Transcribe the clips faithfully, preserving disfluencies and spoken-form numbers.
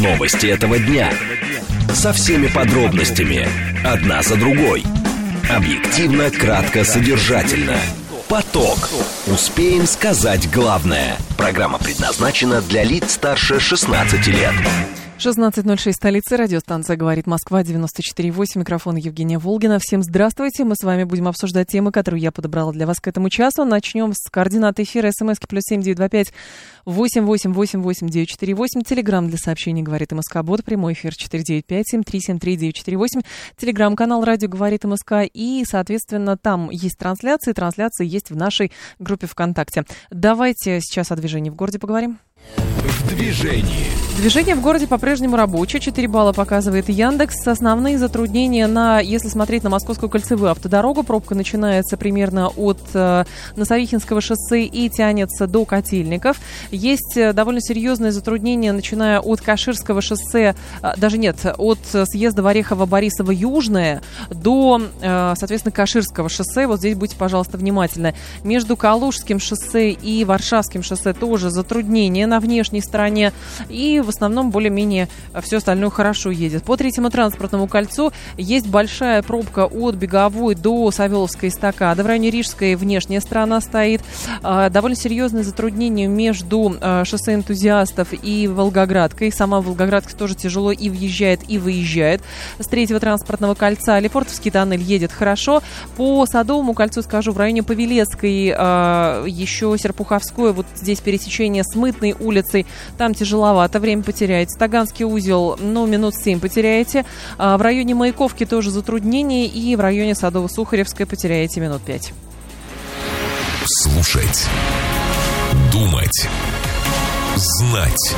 Новости этого дня. Со всеми подробностями. Одна за другой. Объективно, кратко, содержательно. Поток. Успеем сказать главное. Программа предназначена для лиц старше шестнадцати лет. шестнадцать ноль шесть, столица, радиостанция «Говорит Москва», девяносто четыре восемь, микрофон Евгения Волгина. Всем здравствуйте, мы с вами будем обсуждать темы, которые я подобрала для вас к этому часу. Начнем с координат эфира, смски плюс семь девять два пять восемь восемь восемь восемь девять четыре восемь, телеграмм для сообщений «Говорит МСК Бот», прямой эфир четыре девять пять семь три семь три девять четыре восемь, телеграм-канал «Радио Говорит МСК», и, соответственно, там есть трансляции, трансляции есть в нашей группе ВКонтакте. Давайте сейчас о движении в городе поговорим. В движении. Движение в городе по-прежнему рабочее. четыре балла показывает Яндекс. Основные затруднения, на, если смотреть на Московскую кольцевую автодорогу, пробка начинается примерно от э, Носовихинского шоссе и тянется до Котельников. Есть э, довольно серьезные затруднения, начиная от Каширского шоссе, э, даже нет, от съезда в Орехово-Борисово-Южное до, э, соответственно, Каширского шоссе. Вот здесь будьте, пожалуйста, внимательны. Между Калужским шоссе и Варшавским шоссе тоже затруднения на внешней стороне. И в основном более-менее все остальное хорошо едет. По Третьему транспортному кольцу есть большая пробка от Беговой до Савеловской эстакады. В районе Рижской внешняя сторона стоит. Довольно серьезные затруднения между шоссе Энтузиастов и Волгоградкой. Сама Волгоградка тоже тяжело и въезжает, и выезжает. С Третьего транспортного кольца Лефортовский тоннель едет хорошо. По Садовому кольцу, скажу, в районе Павелецкой, еще Серпуховское, вот здесь пересечение с Мытной улицей, там тяжеловато, время потеряете. Таганский узел, ну, минут семь потеряете. А в районе Маяковки тоже затруднения. И в районе Садово-Сухаревской потеряете минут пять. Слушать. Думать. Знать.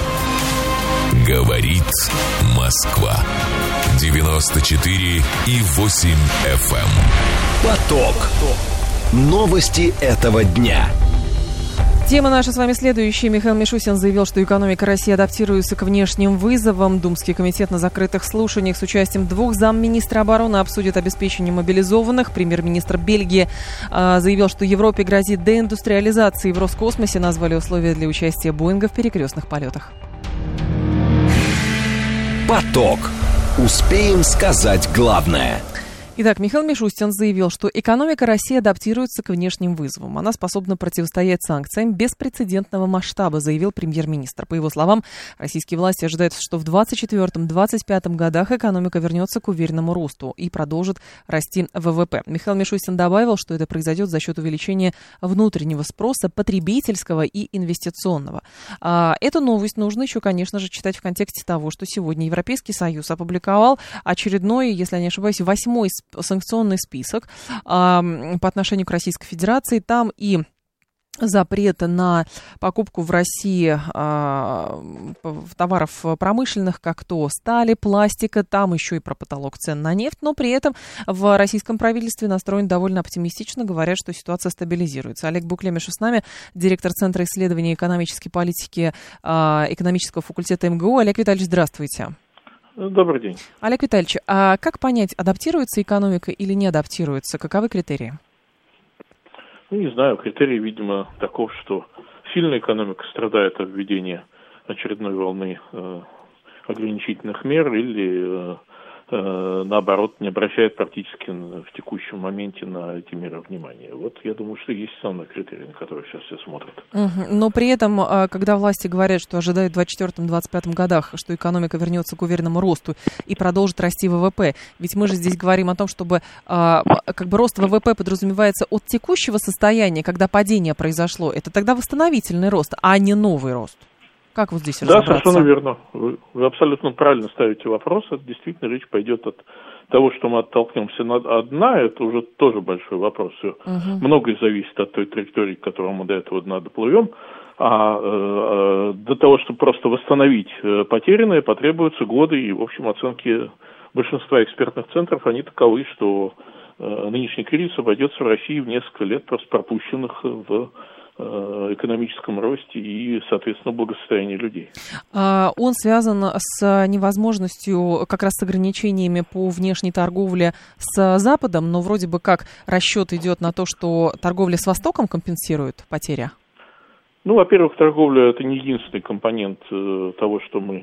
Говорит Москва. девяносто четыре и восемь эф эм. Поток. Новости этого дня. Тема наша с вами следующая. Михаил Мишустин заявил, что экономика России адаптируется к внешним вызовам. Думский комитет на закрытых слушаниях с участием двух замминистра обороны обсудит обеспечение мобилизованных. Премьер-министр Бельгии э, заявил, что Европе грозит деиндустриализацией. В Роскосмосе назвали условия для участия Боинга в перекрестных полетах. Поток. Успеем сказать главное. Итак, Михаил Мишустин заявил, что экономика России адаптируется к внешним вызовам. Она способна противостоять санкциям беспрецедентного масштаба, заявил премьер-министр. По его словам, российские власти ожидают, что в двадцать четвёртом — двадцать пятом годах экономика вернется к уверенному росту и продолжит расти вэ вэ пэ. Михаил Мишустин добавил, что это произойдет за счет увеличения внутреннего спроса, потребительского и инвестиционного. А эту новость нужно еще, конечно же, читать в контексте того, что сегодня Европейский Союз опубликовал очередной, если я не ошибаюсь, восьмой санкционный список э, по отношению к Российской Федерации. Там и запрет на покупку в России э, товаров промышленных, как то стали, пластика, там еще и про потолок цен на нефть, но при этом в российском правительстве настроен довольно оптимистично, говорят, что ситуация стабилизируется. Олег Буклемиш с нами, директор Центра исследований экономической политики э, экономического факультета эм гэ у. Олег Витальевич, здравствуйте. Добрый день. Олег Витальевич, а как понять, адаптируется экономика или не адаптируется? Каковы критерии? Ну, не знаю, критерий, видимо, таков, что сильная экономика страдает от введения очередной волны э, ограничительных мер или, э, э, наоборот, не обращает практически в текущем моменте на эти меры внимания. Вот я думаю, что есть основной критерий, на который сейчас все смотрят. Угу. Но при этом, когда власти говорят, что ожидают в двадцать четвёртом — двадцать пятом годах, что экономика вернется к уверенному росту и продолжит расти вэ вэ пэ, ведь мы же здесь говорим о том, чтобы как бы рост вэ вэ пэ подразумевается от текущего состояния, когда падение произошло, это тогда восстановительный рост, а не новый рост. Как вот здесь разобраться? Да, совершенно верно. Вы, вы абсолютно правильно ставите вопрос. Это действительно речь пойдет от того, что мы оттолкнемся на дна, это уже тоже большой вопрос. Угу. Многое зависит от той траектории, к которой мы до этого дна доплывем. А э, до того, чтобы просто восстановить потерянное, потребуются годы, и, в общем, оценки большинства экспертных центров, они таковы, что э, нынешний кризис обойдется в России в несколько лет просто пропущенных в экономическом росте и, соответственно, благосостоянии людей. Он связан с невозможностью, как раз с ограничениями по внешней торговле с Западом, но вроде бы как расчет идет на то, что торговля с Востоком компенсирует потери? Ну, во-первых, торговля – это не единственный компонент того, что мы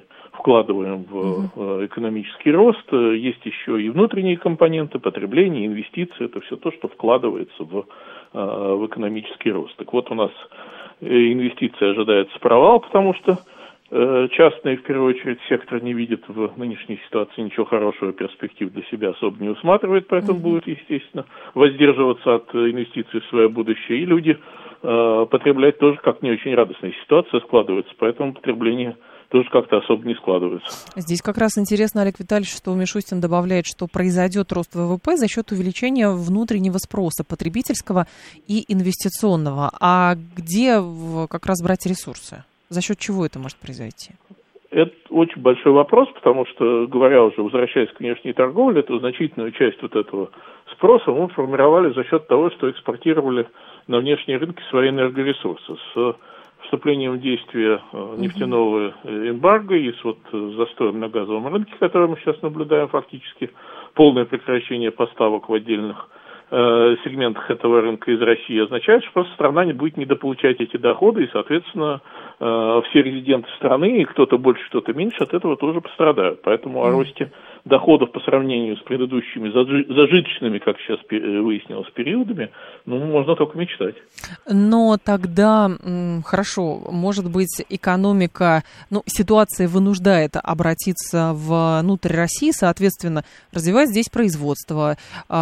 вкладываем в uh-huh. экономический рост. Есть еще и внутренние компоненты, потребление, инвестиции. Это все то, что вкладывается в, в экономический рост. Так вот, у нас инвестиции ожидается провал, потому что частный, в первую очередь, сектор не видит в нынешней ситуации ничего хорошего, перспектив для себя особо не усматривает, поэтому uh-huh. будет, естественно, воздерживаться от инвестиций в свое будущее. И люди э, потреблять тоже как не очень радостная ситуация складывается, поэтому потребление тоже как-то особо не складывается. Здесь как раз интересно, Олег Витальевич, что Мишустин добавляет, что произойдет рост ВВП за счет увеличения внутреннего спроса, потребительского и инвестиционного. А где как раз брать ресурсы? За счет чего это может произойти? Это очень большой вопрос, потому что, говоря уже, возвращаясь к внешней торговле, эту значительную часть вот этого спроса мы формировали за счет того, что экспортировали на внешние рынки свои энергоресурсы. С вступлением в действие нефтяного эмбарго и с вот застоем на газовом рынке, который мы сейчас наблюдаем, фактически полное прекращение поставок в отдельных сегментах этого рынка из России, означает, что просто страна не будет недополучать эти доходы, и, соответственно, все резиденты страны, и кто-то больше, кто-то меньше, от этого тоже пострадают. Поэтому о росте доходов по сравнению с предыдущими зажиточными, как сейчас выяснилось, периодами, ну, можно только мечтать. Но тогда, хорошо, может быть, экономика, ну, ситуация вынуждает обратиться внутрь России, соответственно, развивать здесь производство,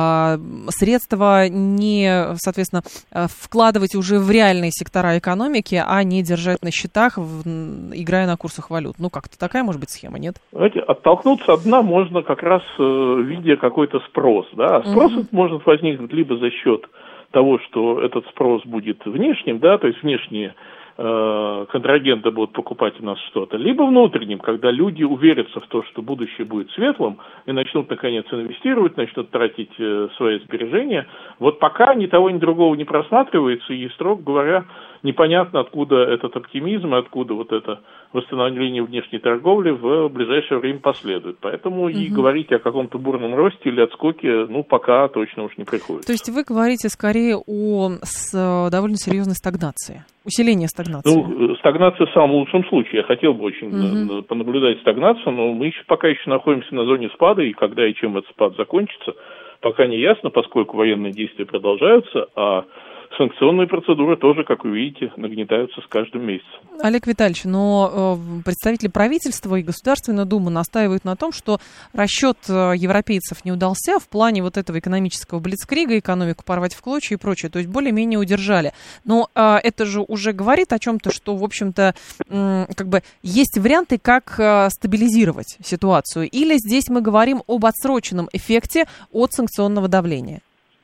средства не, соответственно, вкладывать уже в реальные сектора экономики, а не держать на счетах, играя на курсах валют. Ну, как-то такая, может быть, схема, нет? Знаете, оттолкнуться от дна можно как раз видя какой-то спрос, да, а спрос uh-huh. может возникнуть либо за счет того, что этот спрос будет внешним, да, то есть внешние э, контрагенты будут покупать у нас что-то, либо внутренним, когда люди уверятся в то, что будущее будет светлым, и начнут, наконец, инвестировать, начнут тратить э, свои сбережения. Вот пока ни того, ни другого не просматривается, и, строго говоря, непонятно, откуда этот оптимизм, откуда вот это восстановление внешней торговли в ближайшее время последует. Поэтому uh-huh. и говорить о каком-то бурном росте или отскоке, ну, пока точно уж не приходится. То есть вы говорите скорее о с, довольно серьезной стагнации, усилении стагнации? Ну, стагнация в самом лучшем случае. Я хотел бы очень uh-huh. понаблюдать стагнацию, но мы еще, пока еще находимся на зоне спада, и когда и чем этот спад закончится, пока не ясно, поскольку военные действия продолжаются, а санкционные процедуры тоже, как вы видите, нагнетаются с каждым месяцем. Олег Витальевич, но э, представители правительства и Государственной Думы настаивают на том, что расчет европейцев не удался в плане вот этого экономического блицкрига, экономику порвать в клочья и прочее, то есть более-менее удержали. Но э, это же уже говорит о чем-то, что, в общем-то, э, как бы есть варианты, как э, стабилизировать ситуацию. Или здесь мы говорим об отсроченном эффекте от санкционного давления?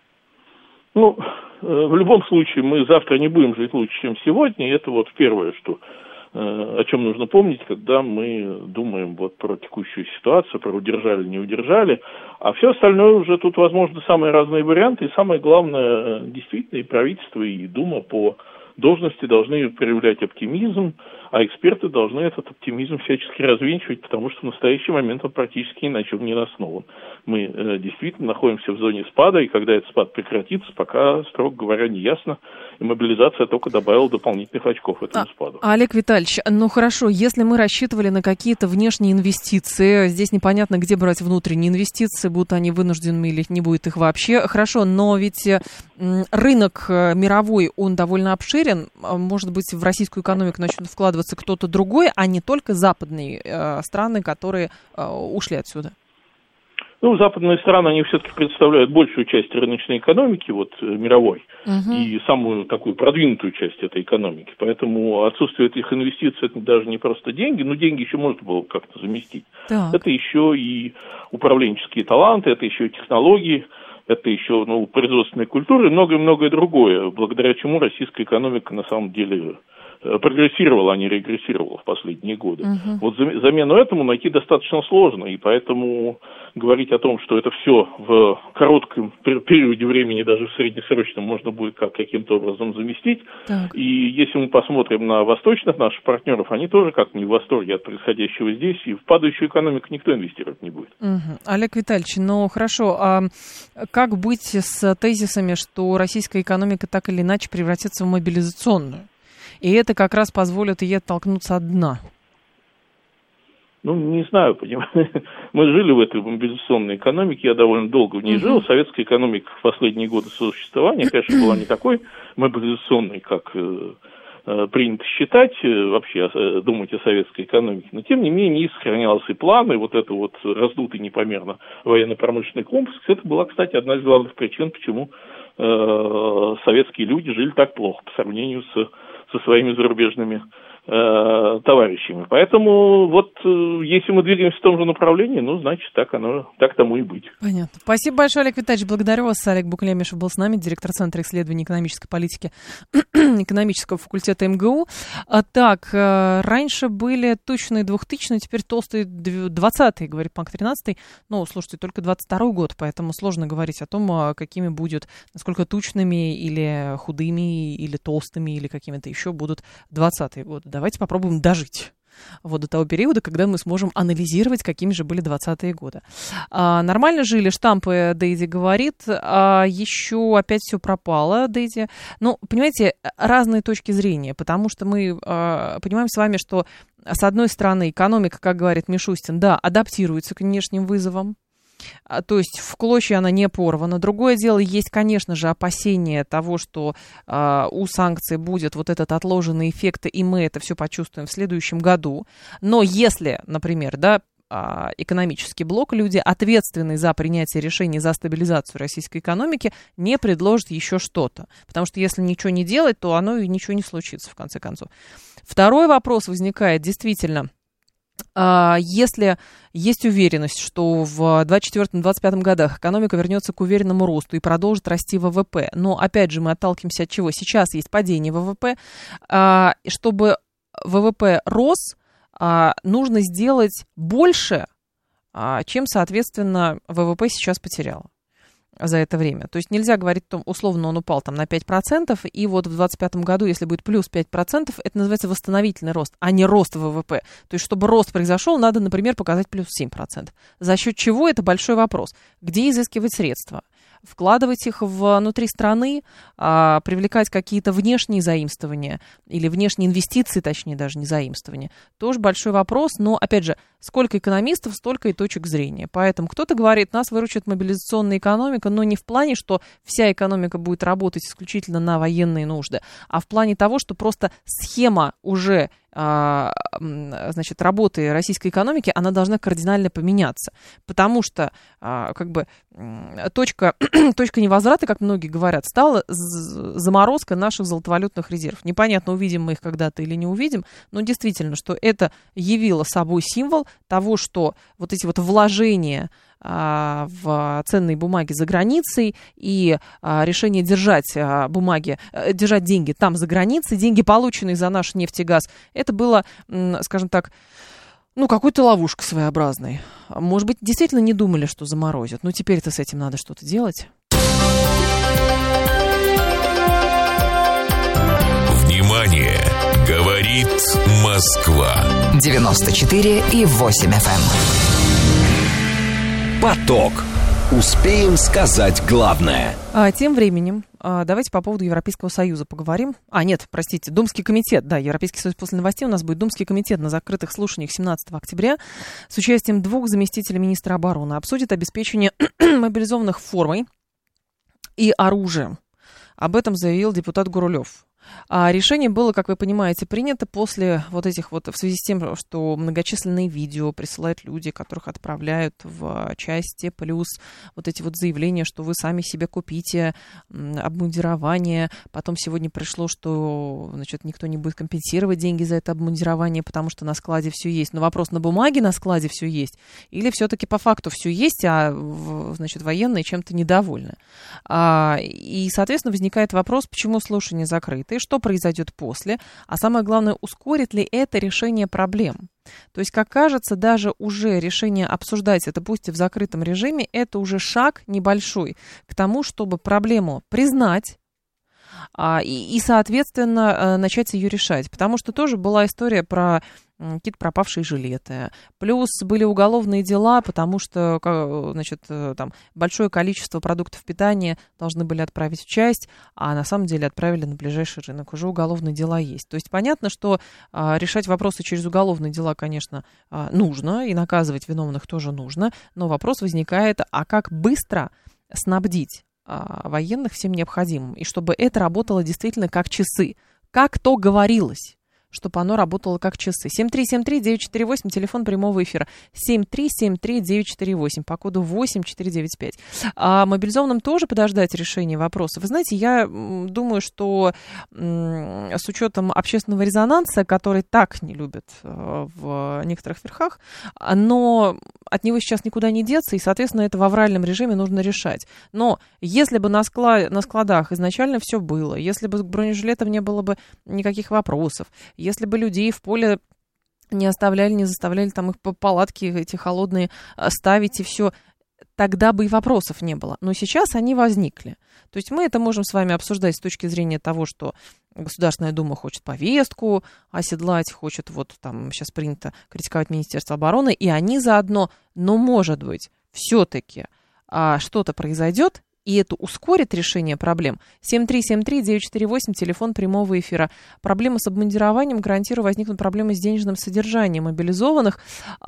Ну, в любом случае, мы завтра не будем жить лучше, чем сегодня. И это вот первое, что, о чем нужно помнить, когда мы думаем вот про текущую ситуацию, про удержали, не удержали. А все остальное уже тут, возможно, самые разные варианты. И самое главное, действительно, и правительство, и Дума по должности должны проявлять оптимизм, а эксперты должны этот оптимизм всячески развенчивать, потому что в настоящий момент он практически ни на чем не основан. Мы э, действительно находимся в зоне спада, и когда этот спад прекратится, пока, строго говоря, не ясно, и мобилизация только добавила дополнительных очков этому а, спаду. Олег Витальевич, ну хорошо, если мы рассчитывали на какие-то внешние инвестиции, здесь непонятно, где брать внутренние инвестиции, будут они вынужденными или не будет их вообще, хорошо, но ведь э, рынок мировой, он довольно обширен, может быть, в российскую экономику начнут вкладываться кто-то другой, а не только западные э, страны, которые э, ушли отсюда? Ну, западные страны, они все-таки представляют большую часть рыночной экономики, вот, мировой, uh-huh. и самую такую продвинутую часть этой экономики. Поэтому отсутствие этих инвестиций, это даже не просто деньги, но деньги еще можно было как-то заместить. Так. Это еще и управленческие таланты, это еще и технологии, это еще, ну, производственная культура и многое-многое другое, благодаря чему российская экономика на самом деле прогрессировала, а не регрессировала в последние годы. Uh-huh. Вот замену этому найти достаточно сложно, и поэтому говорить о том, что это все в коротком периоде времени, даже в среднесрочном, можно будет как, каким-то образом заместить. Так. И если мы посмотрим на восточных наших партнеров, они тоже как не в восторге от происходящего здесь, и в падающую экономику никто инвестировать не будет. Uh-huh. Олег Витальевич, ну хорошо, а как быть с тезисами, что российская экономика так или иначе превратится в мобилизационную? И это как раз позволит ей оттолкнуться от дна. Ну, не знаю, понимаете. Мы жили в этой мобилизационной экономике, я довольно долго в ней uh-huh. жил. Советская экономика в последние годы существования, конечно, была не такой мобилизационной, как э, э, принято считать, э, вообще э, думать о советской экономике. Но, тем не менее, сохранялся и план, и вот это вот раздутый непомерно военно-промышленный комплекс. Это была, кстати, одна из главных причин, почему э, советские люди жили так плохо по сравнению с, со своими зарубежными товарищами. Поэтому вот если мы двигаемся в том же направлении, ну, значит, так оно, так тому и быть. Понятно. Спасибо большое, Олег Витальевич. Благодарю вас. Олег Буклемишев был с нами, директор Центра исследований экономической политики экономического факультета эм гэ у. А, так, раньше были точные двухтысячные, теперь толстые двадцатые, говорит Панк тринадцатый. Ну, слушайте, только двадцать второй год, поэтому сложно говорить о том, какими будут, насколько тучными или худыми, или толстыми, или какими-то еще будут двадцатые годы. Давайте попробуем дожить вот до того периода, когда мы сможем анализировать, какими же были двадцатые годы. А, нормально жили, штампы, Дейзи говорит. А еще опять все пропало, Дейзи. Ну, понимаете, разные точки зрения, потому что мы а, понимаем с вами, что с одной стороны экономика, как говорит Мишустин, да, адаптируется к внешним вызовам. То есть в клочья она не порвана. Другое дело, есть, конечно же, опасение того, что э, у санкций будет вот этот отложенный эффект, и мы это все почувствуем в следующем году. Но если, например, да, э, экономический блок, люди, ответственные за принятие решений за стабилизацию российской экономики, не предложат еще что-то. Потому что если ничего не делать, то оно и ничего не случится, в конце концов. Второй вопрос возникает действительно. Если есть уверенность, что в двадцать четвёртом — двадцать пятом годах экономика вернется к уверенному росту и продолжит расти вэ вэ пэ, но опять же мы отталкиваемся от чего? Сейчас есть падение вэ вэ пэ. Чтобы вэ вэ пэ рос, нужно сделать больше, чем, соответственно, вэ вэ пэ сейчас потеряло за это время. То есть нельзя говорить, что условно он упал там на пять процентов, и вот в двадцать пятом году, если будет плюс пять процентов, это называется восстановительный рост, а не рост вэ вэ пэ. То есть чтобы рост произошел, надо, например, показать плюс семь процентов. За счет чего, это большой вопрос. Где изыскивать средства? Вкладывать их внутри страны, а, привлекать какие-то внешние заимствования или внешние инвестиции, точнее даже не заимствования, тоже большой вопрос. Но, опять же, сколько экономистов, столько и точек зрения. Поэтому кто-то говорит, нас выручит мобилизационная экономика, но не в плане, что вся экономика будет работать исключительно на военные нужды, а в плане того, что просто схема уже значит, работы российской экономики, она должна кардинально поменяться. Потому что как бы точка, точка невозврата, как многие говорят, стала заморозка наших золотовалютных резервов. Непонятно, увидим мы их когда-то или не увидим, но действительно, что это явило собой символ того, что вот эти вот вложения в ценные бумаги за границей и решение держать бумаги, держать деньги там за границей, деньги, полученные за наш нефть и газ, это было, скажем так, ну, какой-то ловушкой своеобразной. Может быть, действительно не думали, что заморозят, но теперь-то с этим надо что-то делать. Внимание! Говорит Москва. девяносто четыре и восемь эф эм. Поток. Успеем сказать главное. А, тем временем, а, давайте по поводу Европейского Союза поговорим. А, нет, простите, Думский комитет. Да, Европейский Союз после новостей. У нас будет Думский комитет на закрытых слушаниях семнадцатого октября с участием двух заместителей министра обороны. Обсудит обеспечение мобилизованных формой и оружием. Об этом заявил депутат Гурулев. А решение было, как вы понимаете, принято после вот этих вот, в связи с тем, что многочисленные видео присылают люди, которых отправляют в части, плюс вот эти вот заявления, что вы сами себе купите обмундирование. Потом сегодня пришло, что, значит, никто не будет компенсировать деньги за это обмундирование, потому что на складе все есть. Но вопрос, на бумаге на складе все есть? Или все-таки по факту все есть, а, значит, военные чем-то недовольны? А, и, соответственно, возникает вопрос, почему слушания закрыты, что произойдет после, а самое главное, ускорит ли это решение проблем. То есть, как кажется, даже уже решение обсуждать это, пусть и в закрытом режиме, это уже шаг небольшой к тому, чтобы проблему признать, а, и, и, соответственно, начать ее решать. Потому что тоже была история про какие-то пропавшие жилеты. Плюс были уголовные дела, потому что, значит, там большое количество продуктов питания должны были отправить в часть, а на самом деле отправили на ближайший рынок. Уже уголовные дела есть. То есть понятно, что а, решать вопросы через уголовные дела, конечно, а, нужно, и наказывать виновных тоже нужно, но вопрос возникает, а как быстро снабдить а, военных всем необходимым, и чтобы это работало действительно как часы, как то говорилось, чтобы оно работало как часы. семь три семь три девять четыре восемь, телефон прямого эфира. семь три семь три девять четыре восемь, по коду восемь четыре девять пять. А мобилизованным тоже подождать решения вопроса. Вы знаете, я думаю, что м- с учетом общественного резонанса, который так не любят э, в некоторых верхах, но от него сейчас никуда не деться, и, соответственно, это в авральном режиме нужно решать. Но если бы на, склад- на складах изначально все было, если бы бронежилетов не было бы никаких вопросов, если бы людей в поле не оставляли, не заставляли там их по палатки эти холодные ставить и все, тогда бы и вопросов не было. Но сейчас они возникли. То есть мы это можем с вами обсуждать с точки зрения того, что Государственная Дума хочет повестку оседлать, хочет, вот там сейчас принято критиковать Министерство обороны, и они заодно, но, может быть, все-таки а, что-то произойдет, и это ускорит решение проблем. семь три семь три девять четыре восемь, телефон прямого эфира. Проблемы с обмундированием, гарантирую, возникнут проблемы с денежным содержанием мобилизованных.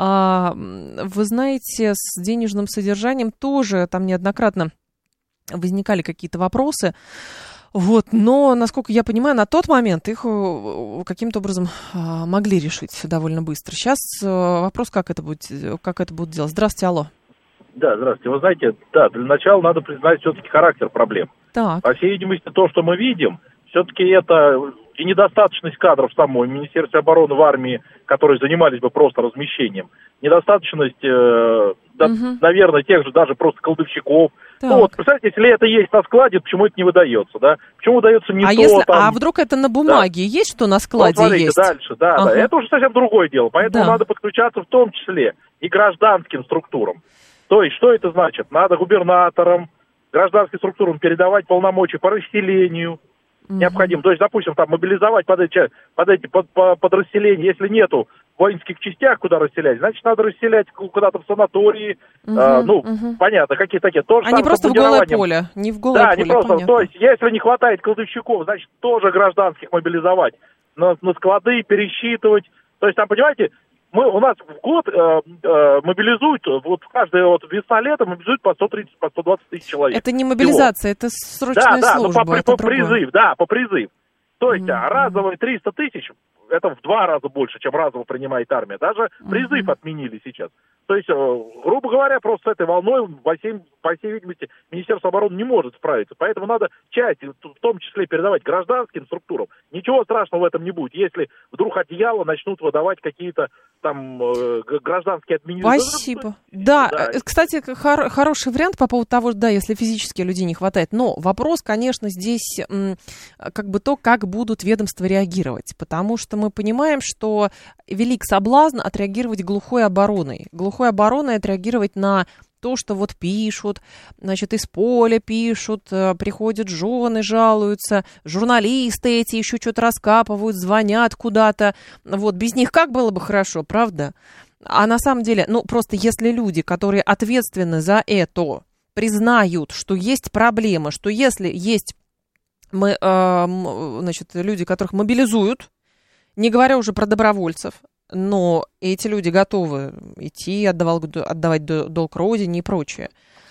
А, вы знаете, с денежным содержанием тоже там неоднократно возникали какие-то вопросы. Вот, но, насколько я понимаю, на тот момент их каким-то образом могли решить довольно быстро. Сейчас вопрос, как это будет, как это будут делать. Здравствуйте, алло. Да, здравствуйте. Вы знаете, да, для начала надо признать все-таки характер проблем. Так. По всей видимости, то, что мы видим, все-таки это и недостаточность кадров самой Министерства обороны в армии, которые занимались бы просто размещением, недостаточность, э, да, угу. наверное, тех же даже просто колдовщиков. Так. Ну вот, представьте, если это есть на складе, почему это не выдается, да? Почему выдается не а то, если, там... А вдруг это на бумаге? Да. Есть, что на складе вот, смотрите, есть? дальше, да, ага. да. Это уже совсем другое дело. Поэтому да. надо подключаться в том числе и гражданским структурам. То есть, что это значит? Надо губернаторам, гражданским структурам передавать полномочия по расселению mm-hmm. необходимо. То есть, допустим, там мобилизовать под эти, под эти под, под, подразделения, если нету в воинских частях, куда расселять, значит, надо расселять куда-то в санатории. Mm-hmm. А, ну, mm-hmm. понятно, какие такие. То же а не просто в голое поле. Не в голое да, поле, не просто. понятно. То есть, если не хватает кладовщиков, значит, тоже гражданских мобилизовать. На, на склады пересчитывать. То есть, там, понимаете, мы, у нас в год э, э, мобилизуют, вот каждая вот весна-лето мобилизуют по сто тридцать, по сто двадцать тысяч человек. Это не мобилизация, всего. Это срочная да, служба. Да, по, по, по призыв, да, по призыв. То есть mm-hmm. разовые триста тысяч, это в два раза больше, чем разово принимает армия. Даже mm-hmm. призыв отменили сейчас. То есть, грубо говоря, просто с этой волной, по всей, по всей видимости, Министерство обороны не может справиться. Поэтому надо часть, в том числе, передавать гражданским структурам. Ничего страшного в этом не будет. Если вдруг одеяло начнут выдавать какие-то там э, гражданские администрации. Спасибо. Да, да. Кстати, хор- хороший вариант по поводу того, да, если физически людей не хватает. Но вопрос, конечно, здесь м, как бы то, как будут ведомства реагировать. Потому что мы понимаем, что велик соблазн отреагировать глухой обороной. Глухой обороной отреагировать на то, что вот пишут, значит, из поля пишут, приходят жены, жалуются, журналисты эти еще что-то раскапывают, звонят куда-то. Вот, без них как было бы хорошо, правда? А на самом деле, ну, просто если люди, которые ответственны за это, признают, что есть проблема, что если есть мы, э, значит, люди, которых мобилизуют, не говоря уже про добровольцев, но эти люди готовы идти, отдавал, отдавать долг родине и прочее.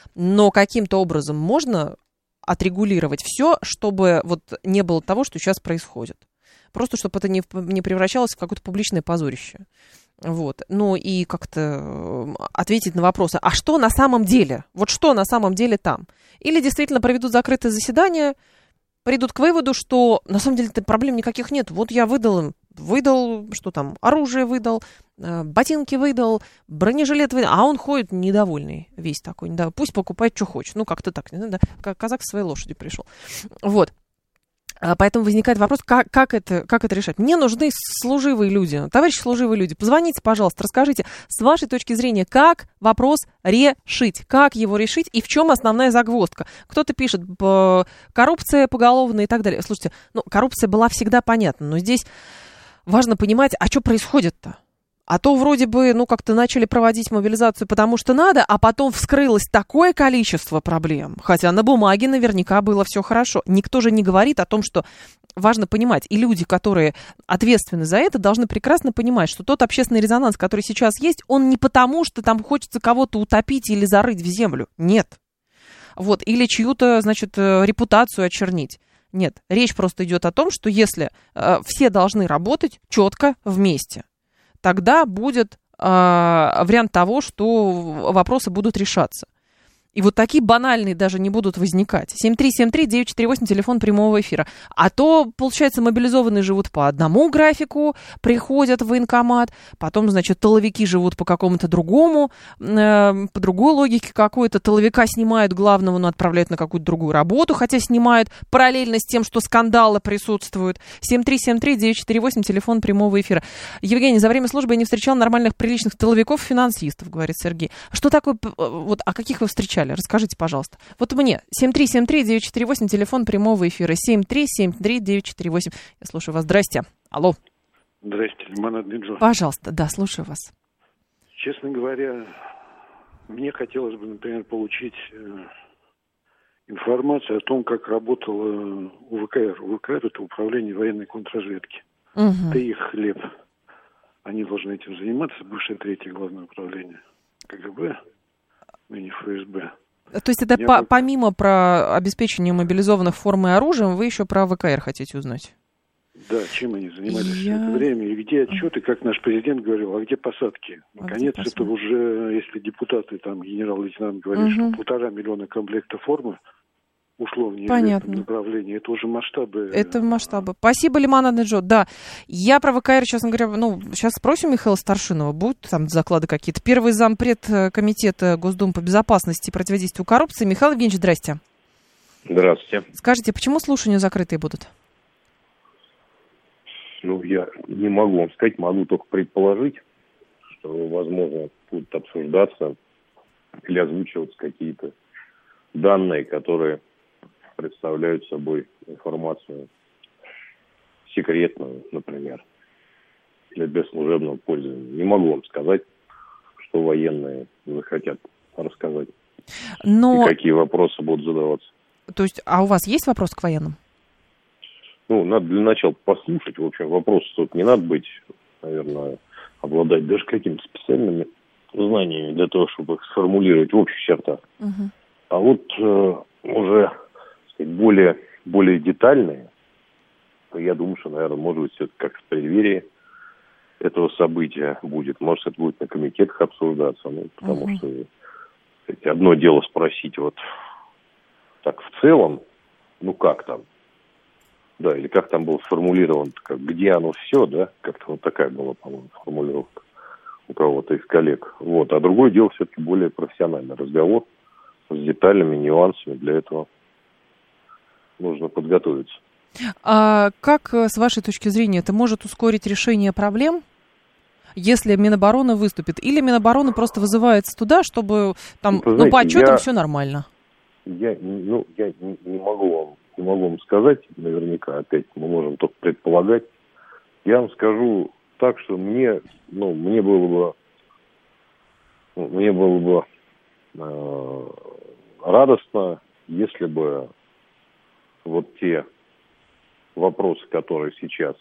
Но каким-то образом можно отрегулировать все, чтобы вот не было того, что сейчас происходит. Просто чтобы это не, не превращалось в какое-то публичное позорище. Вот. Ну и как-то ответить на вопросы, а что на самом деле? Вот что на самом деле там? Или действительно проведут закрытое заседание, придут к выводу, что на самом деле проблем никаких нет. Вот я выдал им, выдал, что там, оружие выдал, ботинки выдал, бронежилет выдал, а он ходит недовольный весь такой. Да, пусть покупает, что хочет. Ну, как-то так, да, как казак со своей лошадью пришел. Вот. Поэтому возникает вопрос, как, как, это, как это решать. Мне нужны служивые люди. Товарищи служивые люди, позвоните, пожалуйста, расскажите, с вашей точки зрения, как вопрос решить, как его решить и в чем основная загвоздка. Кто-то пишет, коррупция поголовная и так далее. Слушайте, ну, коррупция была всегда понятна, но здесь важно понимать, а что происходит-то? А то вроде бы, ну, как-то начали проводить мобилизацию, потому что надо, а потом вскрылось такое количество проблем. Хотя на бумаге наверняка было все хорошо. Никто же не говорит о том, что важно понимать. И люди, которые ответственны за это, должны прекрасно понимать, что тот общественный резонанс, который сейчас есть, он не потому, что там хочется кого-то утопить или зарыть в землю. Нет. Вот. Или чью-то, значит, репутацию очернить. Нет. Речь просто идет о том, что если э, все должны работать четко вместе, тогда будет э, вариант того, что вопросы будут решаться. И вот такие банальные даже не будут возникать. семь три семь три девять четыре восемь, телефон прямого эфира. А то, получается, мобилизованные живут по одному графику, приходят в военкомат, потом, значит, тыловики живут по какому-то другому, э, по другой логике какой-то. Тыловика снимают главного, но отправляют на какую-то другую работу, хотя снимают параллельно с тем, что скандалы присутствуют. семь три семь три девять четыре восемь, телефон прямого эфира. Евгений, за время службы я не встречал нормальных, приличных тыловиков-финансистов, говорит Сергей. Что такое, вот, а каких вы встречали? Расскажите, пожалуйста. Вот мне семь три семь три девять четыре восемь, телефон прямого эфира. семь три семь три девять четыре восемь. Я слушаю вас. Здрасте. Алло. Здрасте, Лимонадный Джо. Пожалуйста, да, слушаю вас. Честно говоря, мне хотелось бы, например, получить э, информацию о том, как работало УВКР. УВКР – это Управление военной контрразведки. Угу. Это их хлеб. Они должны этим заниматься. Бывшее третье главное управление КГБ. Ныне ФСБ. То есть это по, помимо про обеспечение мобилизованных формой и оружием, вы еще про ВКР хотите узнать? Да, чем они занимались Я... все это время, и где отчеты, как наш президент говорил, а где посадки? Наконец, а это уже, если депутаты, там, генерал-лейтенант говорит, угу. что полтора миллиона комплекта формы ушло в неизвестном направлении. Это уже масштабы. Это масштабы. Спасибо, Лимонадный Джо. Да, я про ВКР, честно говоря, ну, сейчас спросим Михаила Старшинова, будут там заклады какие-то. Первый зампред комитета Госдумы по безопасности и противодействию коррупции. Михаил Евгеньевич, здрасте. Здравствуйте. Скажите, почему слушания закрытые будут? Ну, я не могу вам сказать, могу только предположить, что, возможно, будут обсуждаться или озвучиваться какие-то данные, которые представляют собой информацию секретную, например, или без служебного пользования. Не могу вам сказать, что военные захотят рассказать. Но... И какие вопросы будут задаваться. То есть, а у вас есть вопрос к военным? Ну, надо для начала послушать. В общем, вопросы тут не надо быть, наверное, обладать даже какими-то специальными знаниями для того, чтобы их сформулировать в общих чертах. Угу. А вот э, уже сказать, более, более детальные, то я думаю, что, наверное, может быть, это как в преддверии этого события будет. Может, это будет на комитетах обсуждаться. Ну, потому угу. что сказать, одно дело спросить вот так в целом, ну как там, да, или как там было сформулировано, как, где оно все, да, как-то вот такая была, по-моему, формулировка у кого-то из коллег. Вот. А другое дело все-таки более профессиональный разговор с деталями, нюансами. Для этого нужно подготовиться. А как, с вашей точки зрения, это может ускорить решение проблем, если Минобороны выступит? Или Минобороны просто вызывается туда, чтобы там, ну, знаете, по отчетам я, все нормально? Я, ну, я не, не могу вам, не могу вам сказать наверняка, опять мы можем только предполагать. Я вам скажу так, что мне, ну, мне было бы, ну, мне было бы э, радостно, если бы вот те вопросы, которые сейчас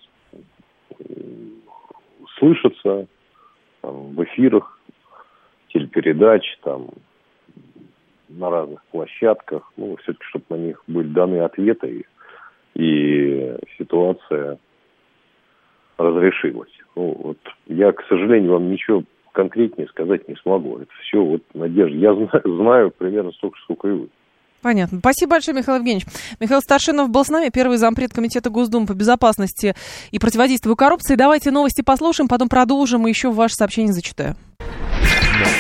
слышатся там, в эфирах, телепередач, там, на разных площадках, ну, все-таки, чтобы на них были даны ответы, и, и ситуация разрешилась. Ну, вот я, к сожалению, вам ничего конкретнее сказать не смогу. Это все вот надежда. Я знаю, знаю примерно столько, сколько и вы. Понятно. Спасибо большое, Михаил Евгеньевич. Михаил Старшинов был с нами, первый зампред комитета Госдумы по безопасности и противодействию коррупции. Давайте новости послушаем, потом продолжим и еще ваше сообщение зачитаю.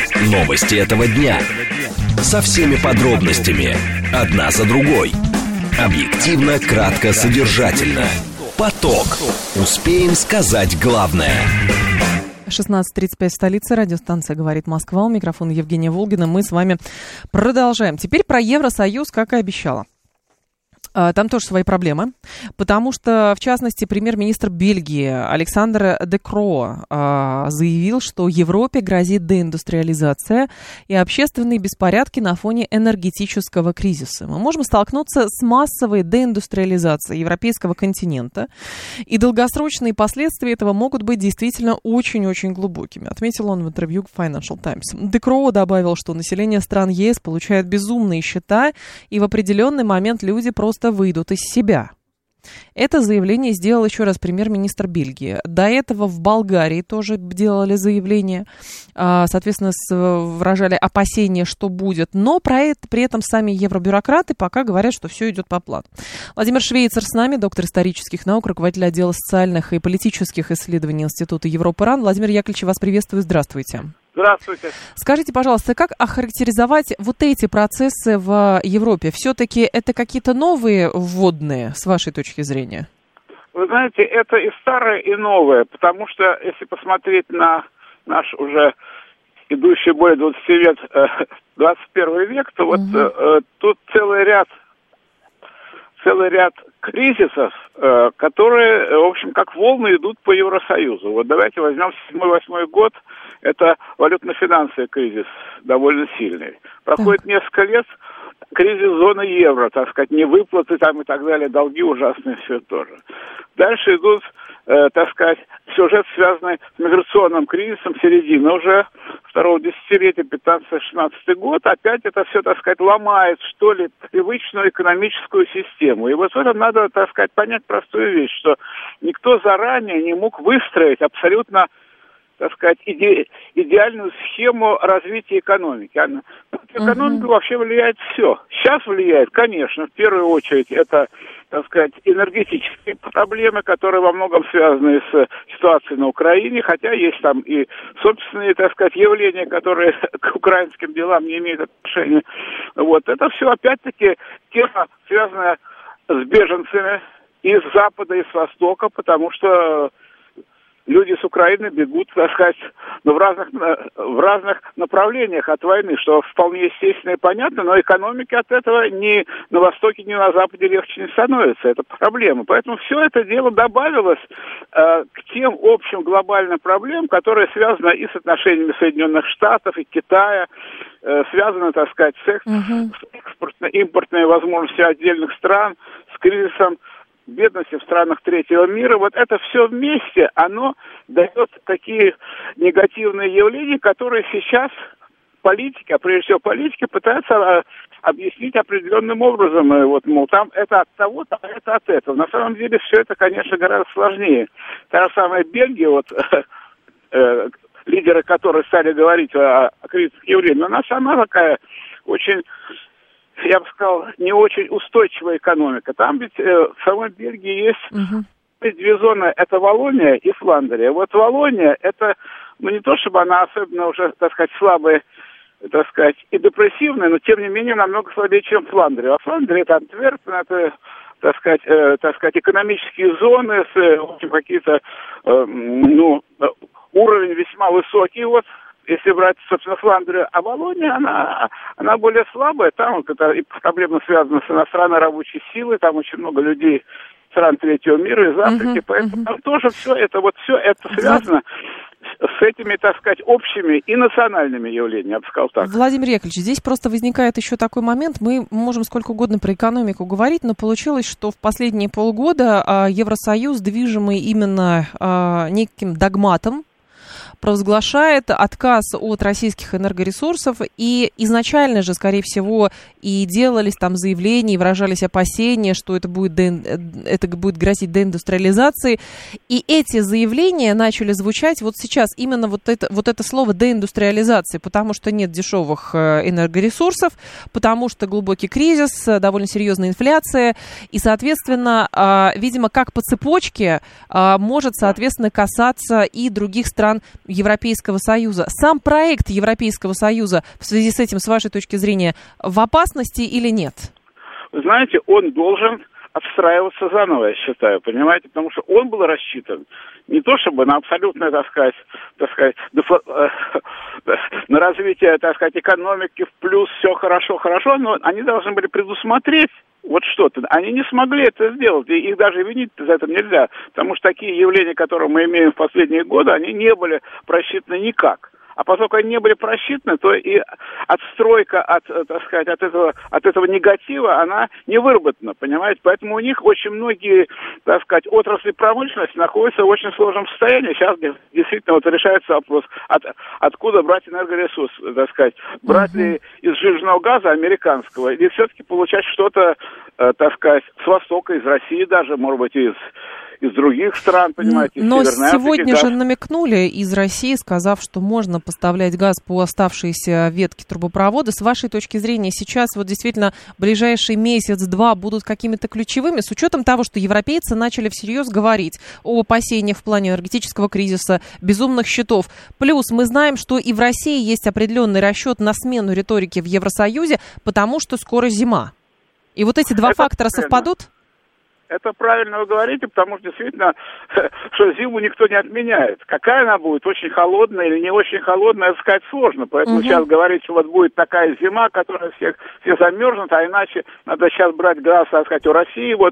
Новости этого дня. Со всеми подробностями. Одна за другой. Объективно, кратко, содержательно. Поток. Успеем сказать главное. шестнадцать тридцать пять в столице. Радиостанция «Говорит Москва». У микрофона Евгения Волгина. Мы с вами продолжаем. Теперь про Евросоюз, как и обещала. Там тоже свои проблемы, потому что, в частности, премьер-министр Бельгии Александр Де Кроо заявил, что Европе грозит деиндустриализация и общественные беспорядки на фоне энергетического кризиса. Мы можем столкнуться с массовой деиндустриализацией европейского континента, и долгосрочные последствия этого могут быть действительно очень-очень глубокими, отметил он в интервью к Financial Times. Де Кроо добавил, что население стран ЕС получает безумные счета, и в определенный момент люди просто выйдут из себя. Это заявление сделал еще раз премьер-министр Бельгии. До этого в Болгарии тоже делали заявление, соответственно, выражали опасения, что будет. Но про это, при этом сами евробюрократы пока говорят, что все идет по плану. Владимир Швейцер с нами, доктор исторических наук, руководитель отдела социальных и политических исследований Института Европы-РАН. Владимир Яковлевич, вас приветствую. Здравствуйте. Здравствуйте. Скажите, пожалуйста, как охарактеризовать вот эти процессы в Европе? Все-таки это какие-то новые вводные, с вашей точки зрения? Вы знаете, это и старое, и новое, потому что, если посмотреть на наш уже идущий более двадцати лет, двадцать первый век, то вот угу. тут целый ряд, целый ряд кризисов, которые, в общем, как волны идут по Евросоюзу. Вот давайте возьмем седьмой-восьмой год. Это валютно-финансовый кризис довольно сильный. Проходит так. несколько лет, кризис зоны евро, так сказать, невыплаты там и так далее, долги ужасные, все это тоже. Дальше идут, э, так сказать, сюжет, связанный с миграционным кризисом, середины уже второго десятилетия, пятнадцатый-шестнадцатый год. Опять это все, так сказать, ломает, что ли, привычную экономическую систему. И вот в этом надо, так сказать, понять простую вещь, что никто заранее не мог выстроить абсолютно, так сказать, иде, идеальную схему развития экономики. А на экономику uh-huh. вообще влияет все. Сейчас влияет, конечно, в первую очередь это, так сказать, энергетические проблемы, которые во многом связаны с ситуацией на Украине, хотя есть там и собственные, так сказать, явления, которые к украинским делам не имеют отношения. Вот. Это все, опять-таки, тема, связанная с беженцами из Запада и с Востока, потому что люди с Украины бегут, так сказать, ну, в разных, в разных направлениях от войны, что вполне естественно и понятно, но экономике от этого ни на Востоке, ни на Западе легче не становится. Это проблема. Поэтому все это дело добавилось э, к тем общим глобальным проблемам, которые связаны и с отношениями Соединенных Штатов и Китая, э, связаны, так сказать, с, экс- uh-huh. с экспортно-импортной возможностью отдельных стран, с кризисом бедности в странах третьего мира. Вот это все вместе, оно дает такие негативные явления, которые сейчас политики, а прежде всего политики, пытаются объяснить определенным образом. Вот, мол, там это от того, там это от этого. На самом деле все это, конечно, гораздо сложнее. Та же самая Бельгия, вот, э, лидеры которой стали говорить о, о кризисных явлениях, она сама такая очень, я бы сказал, не очень устойчивая экономика. Там ведь э, в самой Бельгии есть uh-huh. две зоны, это Валлония и Фландрия. Вот Валлония, это, ну, не то чтобы она особенно уже, так сказать, слабая, так сказать, и депрессивная, но, тем не менее, намного слабее, чем Фландрия. А Фландрия, это Антверпен, это, так сказать, э, так сказать, экономические зоны с, в общем, какие-то, э, ну, уровень весьма высокий, вот, если брать, собственно, Фландрию, а Валлония, она, она более слабая, там вот это и проблема связана с иностранной рабочей силой, там очень много людей стран третьего мира, из Африки, uh-huh, поэтому uh-huh. там тоже все это, вот все это связано с этими, так сказать, общими и национальными явлениями, я бы сказал так. Владимир Яковлевич, здесь просто возникает еще такой момент, мы можем сколько угодно про экономику говорить, но получилось, что в последние полгода а, Евросоюз, движимый именно а, неким догматом, провозглашает отказ от российских энергоресурсов, и изначально же, скорее всего, и делались там заявления, и выражались опасения, что это будет, де... это будет грозить деиндустриализацией, и эти заявления начали звучать вот сейчас, именно вот это, вот это слово деиндустриализация, потому что нет дешевых энергоресурсов, потому что глубокий кризис, довольно серьезная инфляция, и, соответственно, видимо, как по цепочке может, соответственно, касаться и других стран Европейского Союза. Сам проект Европейского Союза в связи с этим, с вашей точки зрения, в опасности или нет? вы знаете, он должен отстраиваться заново, я считаю, понимаете, потому что он был рассчитан не то чтобы на абсолютное, так сказать, так сказать, на развитие, так сказать, экономики в плюс, все хорошо, хорошо, но они должны были предусмотреть вот что-то. Они не смогли это сделать, и их даже винить за это нельзя, потому что такие явления, которые мы имеем в последние годы, они не были просчитаны никак. А поскольку они не были просчитаны, то и отстройка от, так сказать, от этого, от этого негатива, она не выработана, понимаете? Поэтому у них очень многие, так сказать, отрасли промышленности находятся в очень сложном состоянии. Сейчас действительно вот решается вопрос, от, откуда брать энергоресурс, так сказать. Брать ли из сжиженного газа американского, или все-таки получать что-то, так сказать, с Востока, из России даже, может быть, из... из других стран, понимаете, из Но Северной сегодня Африки, же намекнули из России, сказав, что можно поставлять газ по оставшейся ветке трубопровода. С вашей точки зрения, сейчас вот действительно ближайший месяц-два будут какими-то ключевыми, с учетом того, что европейцы начали всерьез говорить об опасениях в плане энергетического кризиса, безумных счетов. Плюс мы знаем, что и в России есть определенный расчет на смену риторики в Евросоюзе, потому что скоро зима. И вот эти два Это фактора правильно. совпадут? Это правильно вы говорите, потому что действительно, что зиму никто не отменяет. Какая она будет, очень холодная или не очень холодная, это сказать сложно. Поэтому угу. сейчас говорить, что вот будет такая зима, которая всех, все замерзнут, а иначе надо сейчас брать газ, так сказать, у России. Вот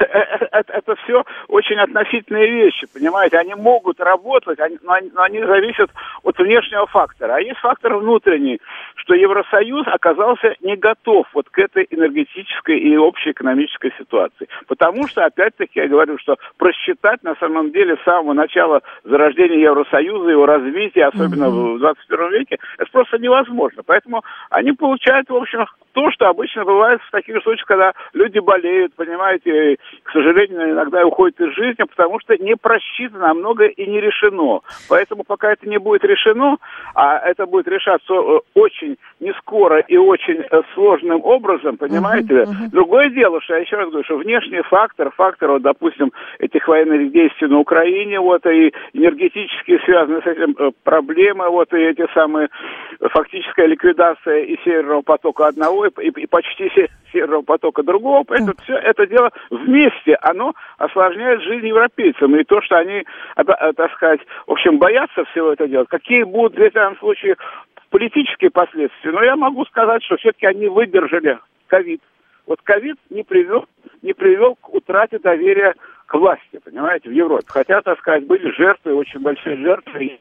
это, это все очень относительные вещи, понимаете. Они могут работать, но они, но они зависят от внешнего фактора. А есть фактор внутренний, что Евросоюз оказался не готов вот к этой энергетической и общей экономической ситуации. Потому Потому что, опять-таки, я говорю, что просчитать, на самом деле, с самого начала зарождения Евросоюза, его развития, особенно mm-hmm. в двадцать первом веке, это просто невозможно. Поэтому они получают, в общем, то, что обычно бывает в таких случаях, когда люди болеют, понимаете, и, к сожалению, иногда уходят из жизни, потому что не просчитано, а многое и не решено. Поэтому, пока это не будет решено, а это будет решаться очень нескоро и очень сложным образом, понимаете, mm-hmm. Mm-hmm. другое дело, что я еще раз говорю, что внешние факторы, Фактор, фактор, вот, допустим, этих военных действий на Украине, вот, и энергетические связанные с этим проблемы, вот, и эти самые, фактическая ликвидация и Северного потока одного, и, и почти Северного потока другого, поэтому mm. все это дело вместе, оно осложняет жизнь европейцам, и то, что они, так сказать, в общем, боятся всего этого делать, какие будут в этом случае политические последствия, но я могу сказать, что все-таки они выдержали ковид. Вот ковид не привел, не привел к утрате доверия к власти, понимаете, в Европе. Хотя, так сказать, были жертвы, очень большие жертвы.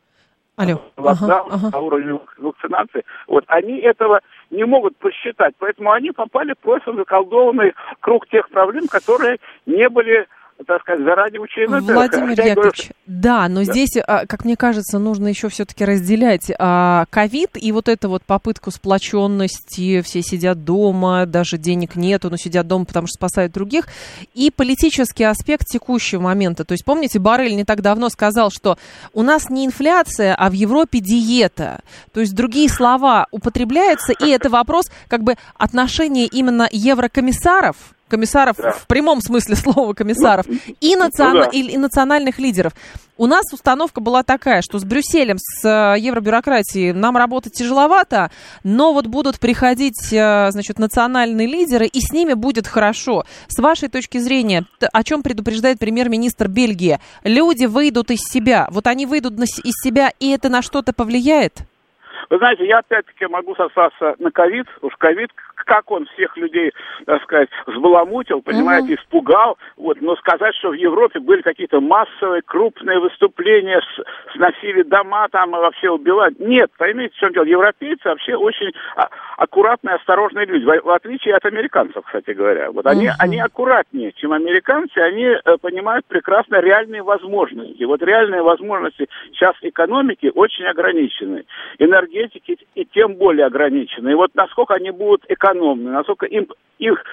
Алло. Локдаун ага, ага. на уровне вакцинации. Вот они этого не могут посчитать. Поэтому они попали просто в заколдованный круг тех проблем, которые не были, так сказать, заранее учены. Владимир Яковлевич, говорю, что... да, но да. здесь, как мне кажется, нужно еще все-таки разделять ковид и вот эту вот попытку сплоченности, все сидят дома, даже денег нету, но сидят дома, потому что спасают других, и политический аспект текущего момента. То есть, помните, Боррель не так давно сказал, что у нас не инфляция, а в Европе диета. То есть, другие слова употребляются, и это вопрос как бы отношения именно еврокомиссаров, комиссаров да. в прямом смысле слова комиссаров, ну, и, национ... ну, да. и, и национальных лидеров. У нас установка была такая, что с Брюсселем, с евробюрократией нам работать тяжеловато, но вот будут приходить, значит, национальные лидеры, и с ними будет хорошо. С вашей точки зрения, о чем предупреждает премьер-министр Бельгии? Люди выйдут из себя. Вот они выйдут из себя, и это на что-то повлияет? Вы знаете, я опять-таки могу сослаться на ковид. Уж ковид, как он всех людей, так сказать, взбаламутил, понимаете, uh-huh. испугал. Вот, но сказать, что в Европе были какие-то массовые, крупные выступления, с, сносили дома там и вообще убивали. Нет, поймите, в чем дело. Европейцы вообще очень а, аккуратные, осторожные люди. В, в отличие от американцев, кстати говоря. Вот они, uh-huh. они аккуратнее, чем американцы. Они э, понимают прекрасно реальные возможности. Вот реальные возможности сейчас экономики очень ограничены. Энергетики и тем более ограничены. И вот насколько они будут экономны, насколько им, их,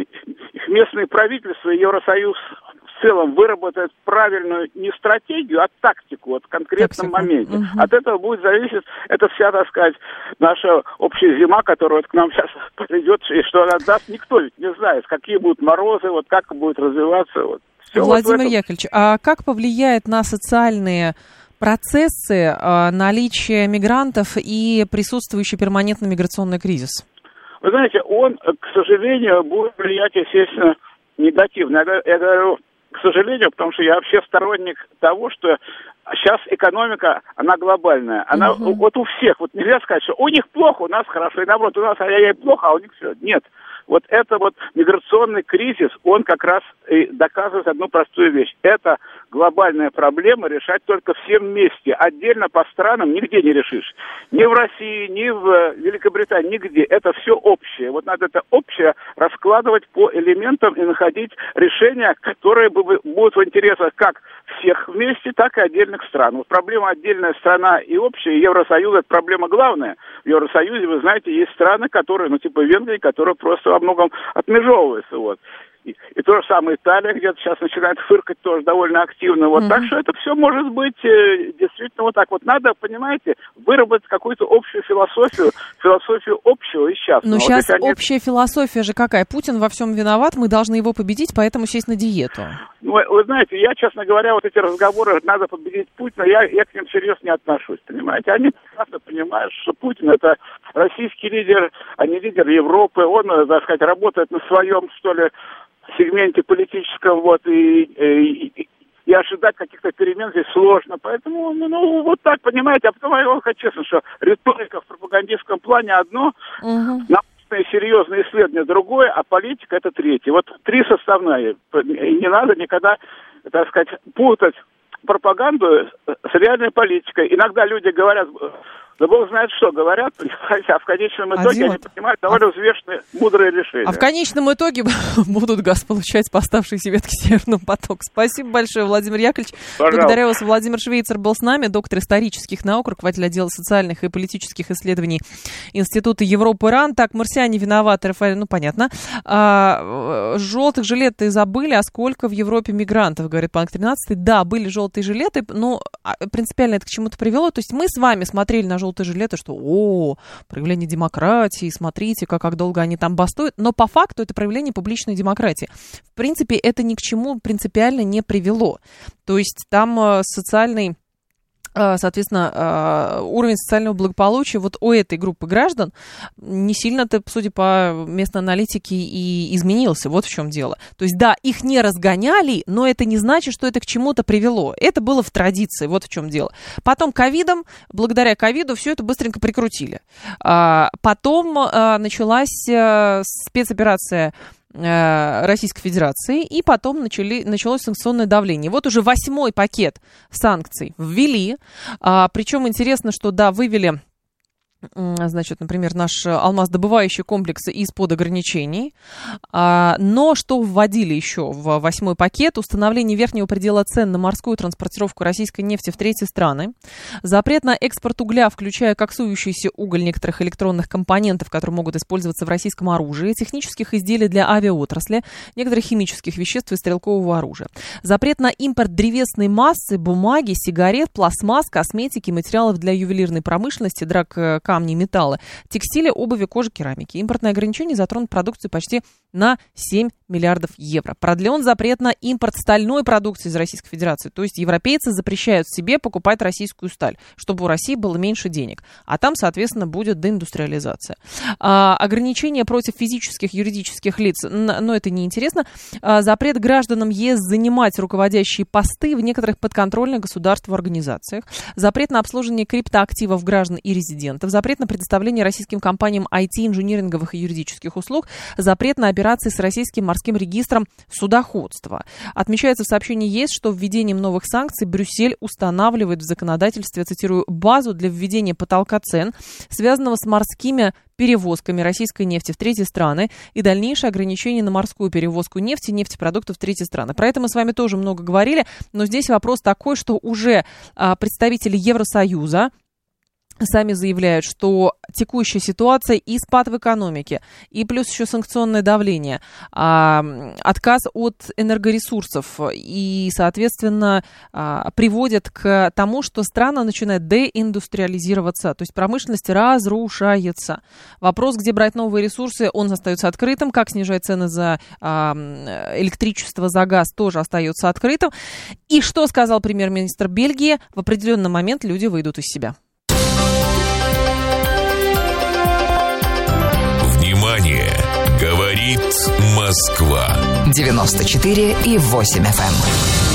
их местные правительства и Евросоюз в целом выработают правильную не стратегию, а тактику вот, в конкретном Тактику. моменте. Угу. От этого будет зависеть, это вся, так сказать, наша общая зима, которая вот к нам сейчас придет, и что она даст, никто ведь не знает, какие будут морозы, вот как будет развиваться. Вот. Все Владимир вот Яковлевич, а как повлияет на социальные процессы, наличие мигрантов и присутствующий перманентный миграционный кризис? Вы знаете, он, к сожалению, будет влиять, естественно, негативно. Я, я говорю, к сожалению, потому что я вообще сторонник того, что сейчас экономика, она глобальная. Она uh-huh. вот у всех. Вот нельзя сказать, что у них плохо, у нас хорошо. И наоборот, у нас ай-яй-яй плохо, а у них все. Нет. Вот это вот миграционный кризис, он как раз и доказывает одну простую вещь. Это глобальная проблема, решать только всем вместе. Отдельно по странам нигде не решишь. Ни в России, ни в Великобритании, нигде. Это все общее. Вот надо это общее раскладывать по элементам и находить решения, которые будут в интересах как всех вместе, так и отдельных стран. Вот проблема отдельная страна и общая, Евросоюз, это проблема главная. В Евросоюзе, вы знаете, есть страны, которые, ну типа Венгрии, которые просто во многом отмежевываются, вот. И, и то же самое Италия где-то сейчас начинает фыркать тоже довольно активно. Вот. Mm-hmm. Так что это все может быть э, действительно вот так. Вот надо, понимаете, выработать какую-то общую философию, философию общего и частного. Но вот сейчас они... общая философия же какая? Путин во всем виноват, мы должны его победить, поэтому сесть на диету. Ну, вы, вы знаете, я, честно говоря, вот эти разговоры, надо победить Путина, я, я к ним серьезно не отношусь, понимаете. Они прекрасно понимают, что Путин это российский лидер, а не лидер Европы. Он, так сказать, работает на своем, что ли, сегменте политическом, вот, и, и, и ожидать каких-то перемен здесь сложно. Поэтому, ну, вот так, понимаете, а потом я вам хочу честно, что риторика в пропагандистском плане одно, угу. научные серьезные исследования другое, а политика это третье. Вот три составные. И не надо никогда, так сказать, путать пропаганду с реальной политикой. Иногда люди говорят... Да бог знает, что говорят, а в конечном итоге они принимают довольно взвешенные, мудрые решения. А в конечном итоге будут газ получать по оставшейся ветке Северного потока. Спасибо большое, Владимир Яковлевич. Пожалуйста. Благодарю вас. Владимир Швейцер был с нами, доктор исторических наук, руководитель отдела социальных и политических исследований Института Европы РАН. Так, марсиане виноваты, Рафаэль, ну понятно. А, желтых жилеты забыли, а сколько в Европе мигрантов, говорит Панк тринадцатый. Да, были желтые жилеты, но принципиально это к чему-то привело. То есть мы с вами смотрели на желтые жилеты, что о, проявление демократии, смотрите, как, как долго они там бастуют. Но по факту это проявление публичной демократии. В принципе, это ни к чему принципиально не привело. То есть там э, социальный, э, соответственно, э, уровень социального благополучия вот у этой группы граждан не сильно-то, судя по местной аналитике, и изменился. Вот в чем дело. То есть, да, их не разгоняли, но это не значит, что это к чему-то привело. Это было в традиции, вот в чем дело. Потом ковидом, благодаря ковиду, все это быстренько прикрутили. А, потом а, началась а, спецоперация Российской Федерации, и потом начали, началось санкционное давление. Вот уже восьмой пакет санкций ввели, а, причем интересно, что, да, вывели, значит, например, наш алмаздобывающий комплекс из-под ограничений, а, но что вводили еще в восьмой пакет? Установление верхнего предела цен на морскую транспортировку российской нефти в третьи страны, запрет на экспорт угля, включая коксующийся уголь некоторых электронных компонентов, которые могут использоваться в российском оружии, технических изделий для авиаотрасли, некоторых химических веществ и стрелкового оружия, запрет на импорт древесной массы, бумаги, сигарет, пластмасс, косметики, материалов для ювелирной промышленности, драг, камни, металлы, текстиля, обуви, кожи, керамики. Импортные ограничения затронут продукцию почти на семь миллиардов евро. Продлен запрет на импорт стальной продукции из Российской Федерации. То есть европейцы запрещают себе покупать российскую сталь, чтобы у России было меньше денег. А там, соответственно, будет деиндустриализация. А, ограничения против физических, юридических лиц, но это неинтересно. А, запрет гражданам ЕС занимать руководящие посты в некоторых подконтрольных государству организациях. Запрет на обслуживание криптоактивов граждан и резидентов. Запрет на предоставление российским компаниям ай ти, инжиниринговых и юридических услуг. Запрет на операции с российским морским регистром судоходства. Отмечается в сообщении ЕС, что введением новых санкций Брюссель устанавливает в законодательстве, цитирую, базу для введения потолка цен, связанного с морскими перевозками российской нефти в третьи страны и дальнейшее ограничение на морскую перевозку нефти и нефтепродуктов в третьи страны. Про это мы с вами тоже много говорили, но здесь вопрос такой, что уже а, представители Евросоюза сами заявляют, что текущая ситуация и спад в экономике, и плюс еще санкционное давление, а, отказ от энергоресурсов и, соответственно, а, приводят к тому, что страна начинает деиндустриализироваться, то есть промышленность разрушается. Вопрос, где брать новые ресурсы, он остается открытым. Как снижать цены за а, электричество, за газ, тоже остается открытым. И что сказал премьер-министр Бельгии? В определенный момент люди выйдут из себя. Москва. девяносто четыре и восемь эф эм.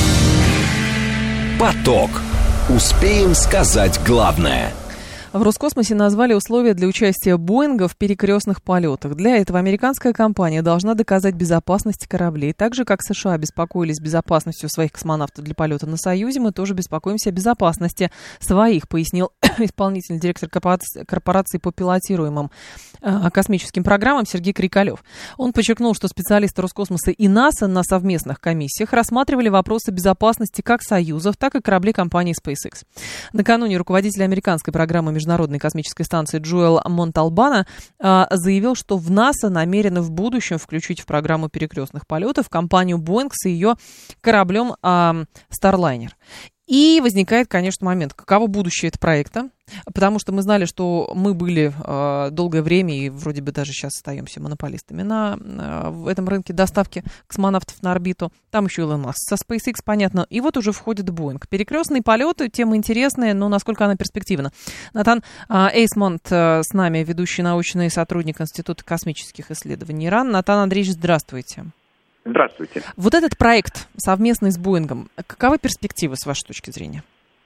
Поток. Успеем сказать главное. В Роскосмосе назвали условия для участия Боинга в перекрестных полетах. Для этого американская компания должна доказать безопасность кораблей. Так же, как США беспокоились безопасностью своих космонавтов для полета на Союзе, мы тоже беспокоимся о безопасности своих, пояснил исполнительный директор корпорации по пилотируемым э, космическим программам Сергей Крикалев. Он подчеркнул, что специалисты Роскосмоса и НАСА на совместных комиссиях рассматривали вопросы безопасности как союзов, так и кораблей компании SpaceX. Накануне руководитель американской программы Международной космической станции Джоэл Монталбано э, заявил, что в НАСА намерены в будущем включить в программу перекрестных полетов компанию Boeing с ее кораблем э, Starliner. И возникает, конечно, момент, каково будущее этого проекта, потому что мы знали, что мы были э, долгое время, и вроде бы даже сейчас остаемся монополистами на э, в этом рынке доставки космонавтов на орбиту. Там еще Илон Маск со SpaceX, понятно. И вот уже входит Boeing. Перекрестные полеты, тема интересная, но насколько она перспективна. Натан э, Эйсмонт э, с нами, ведущий научный сотрудник Института космических исследований ИРАН. Натан Андреевич, здравствуйте. Здравствуйте. Вот этот проект совместный с Боингом, каковы перспективы с вашей точки зрения?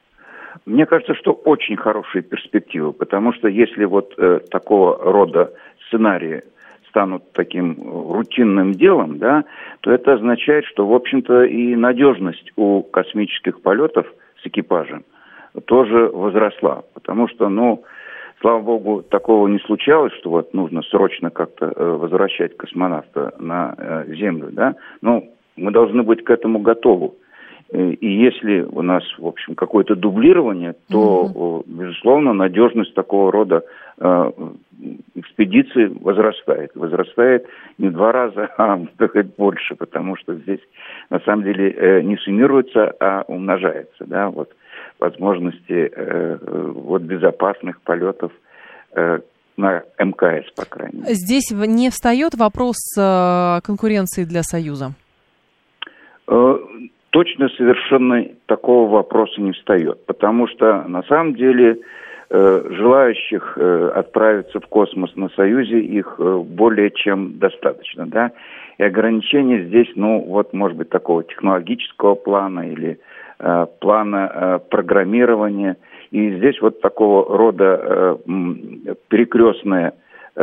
Мне кажется, что очень хорошие перспективы, потому что если вот э, такого рода сценарии станут таким рутинным делом, да, то это означает, что, в общем-то, и надежность у космических полетов с экипажем тоже возросла, потому что, ну, слава богу, такого не случалось, что вот нужно срочно как-то э, возвращать космонавта на э, Землю, да. Но мы должны быть к этому готовы. И, и если у нас, в общем, какое-то дублирование, то, mm-hmm. э, безусловно, надежность такого рода э, экспедиции возрастает. Возрастает не в два раза, а хоть больше, потому что здесь, на самом деле, э, не суммируется, а умножается, да, вот. Возможности э, вот, безопасных полетов э, на эм ка эс, по крайней мере. Здесь не встает вопрос э, конкуренции для Союза? Э, точно совершенно такого вопроса не встает, потому что на самом деле э, желающих э, отправиться в космос на Союзе их э, более чем достаточно, да, и ограничения здесь, ну, вот, может быть, такого технологического плана или плана программирования. И здесь вот такого рода перекрестное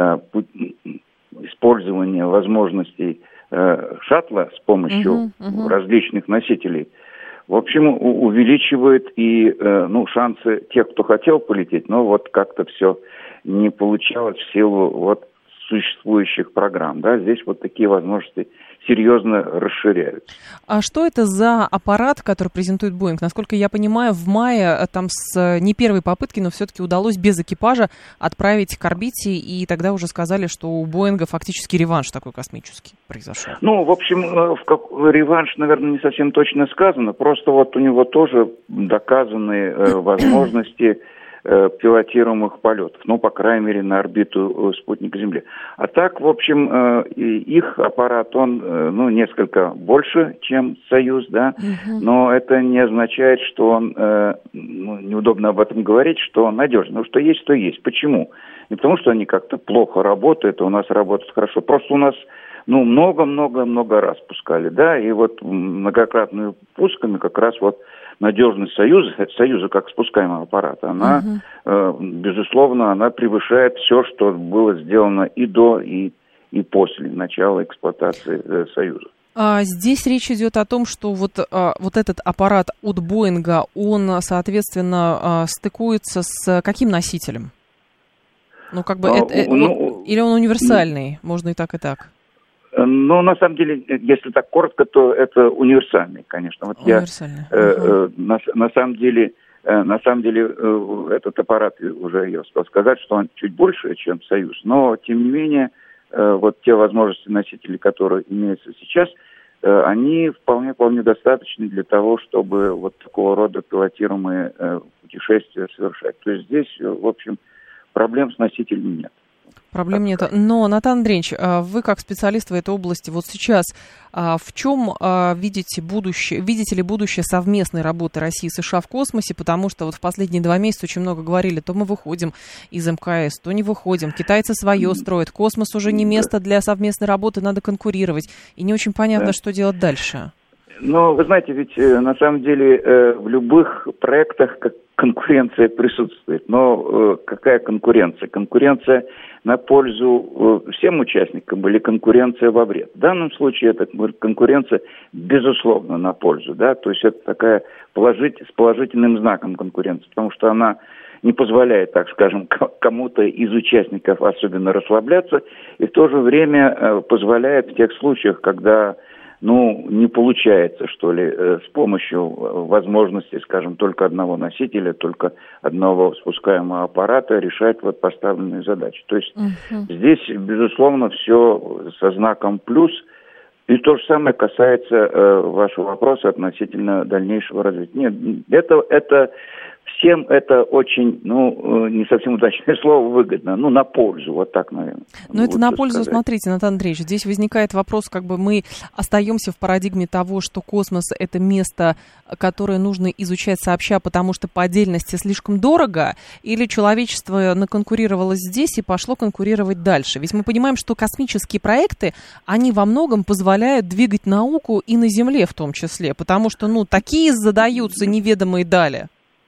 использование возможностей шаттла с помощью uh-huh, uh-huh. различных носителей, в общем, увеличивает и ну, шансы тех, кто хотел полететь, но вот как-то все не получалось в силу вот существующих программ. Да? Здесь вот такие возможности серьезно расширяются. А что это за аппарат, который презентует Boeing? Насколько я понимаю, в мае там с не первой попытки, но все-таки удалось без экипажа отправить к орбите, и тогда уже сказали, что у Боинга фактически реванш такой космический произошел. Ну, в общем, в как... реванш, наверное, не совсем точно сказано, просто вот у него тоже доказаны возможности пилотируемых полетов, ну, по крайней мере, на орбиту спутника Земли. А так, в общем, их аппарат, он, ну, несколько больше, чем «Союз», да, uh-huh. но это не означает, что он, ну, неудобно об этом говорить, что он надежный. Ну, что есть, то есть. Почему? Не потому, что они как-то плохо работают, а у нас работают хорошо. Просто у нас, ну, много-много-много раз пускали, да, и вот многократными пусками как раз вот надежность Союза, Союза как спускаемого аппарата, она, uh-huh. э, безусловно, она превышает все, что было сделано и до, и, и после начала эксплуатации э, Союза. А здесь речь идет о том, что вот, а, вот этот аппарат от Боинга, он, соответственно, а, стыкуется с каким носителем? Ну, как бы, а, это, ну, или он универсальный, ну, можно и так, и так. Ну, на самом деле, если так коротко, то это универсальный, конечно. Вот я, э, э, на, на самом деле, э, на самом деле, э, этот аппарат, уже я успел сказать, что он чуть больше, чем «Союз», но, тем не менее, э, вот те возможности носителей, которые имеются сейчас, э, они вполне, вполне достаточны для того, чтобы вот такого рода пилотируемые э, путешествия совершать. То есть здесь, в общем, проблем с носителями нет. Проблем нет. Но, Натан Андреевич, вы как специалист в этой области, вот сейчас в чем видите будущее, видите ли будущее совместной работы России и США в космосе? Потому что вот в последние два месяца очень много говорили, то мы выходим из эм ка эс, то не выходим. Китайцы свое строят. Космос уже не место для совместной работы, надо конкурировать. И не очень понятно, да. что делать дальше. Ну, вы знаете, ведь на самом деле в любых проектах конкуренция присутствует. Но какая конкуренция? Конкуренция на пользу всем участникам или конкуренция во вред? В данном случае это конкуренция, безусловно, на пользу. Да? То есть это такая положить, с положительным знаком конкуренция, потому что она не позволяет, так скажем, кому-то из участников особенно расслабляться, и в то же время позволяет в тех случаях, когда ну, не получается, что ли, с помощью возможности, скажем, только одного носителя, только одного спускаемого аппарата решать вот поставленные задачи. То есть uh-huh. здесь, безусловно, все со знаком плюс. И то же самое касается э, вашего вопроса относительно дальнейшего развития. Нет, это, это всем это очень, ну, не совсем удачное слово, выгодно, ну, на пользу, вот так, наверное. Но это на пользу, сказать. Смотрите, Натан Андреевич, здесь возникает вопрос, как бы мы остаемся в парадигме того, что космос — это место, которое нужно изучать сообща, потому что по отдельности слишком дорого, или человечество наконкурировалось здесь и пошло конкурировать дальше? Ведь мы понимаем, что космические проекты, они во многом позволяют двигать науку и на Земле в том числе, потому что, ну, такие задаются неведомые дали.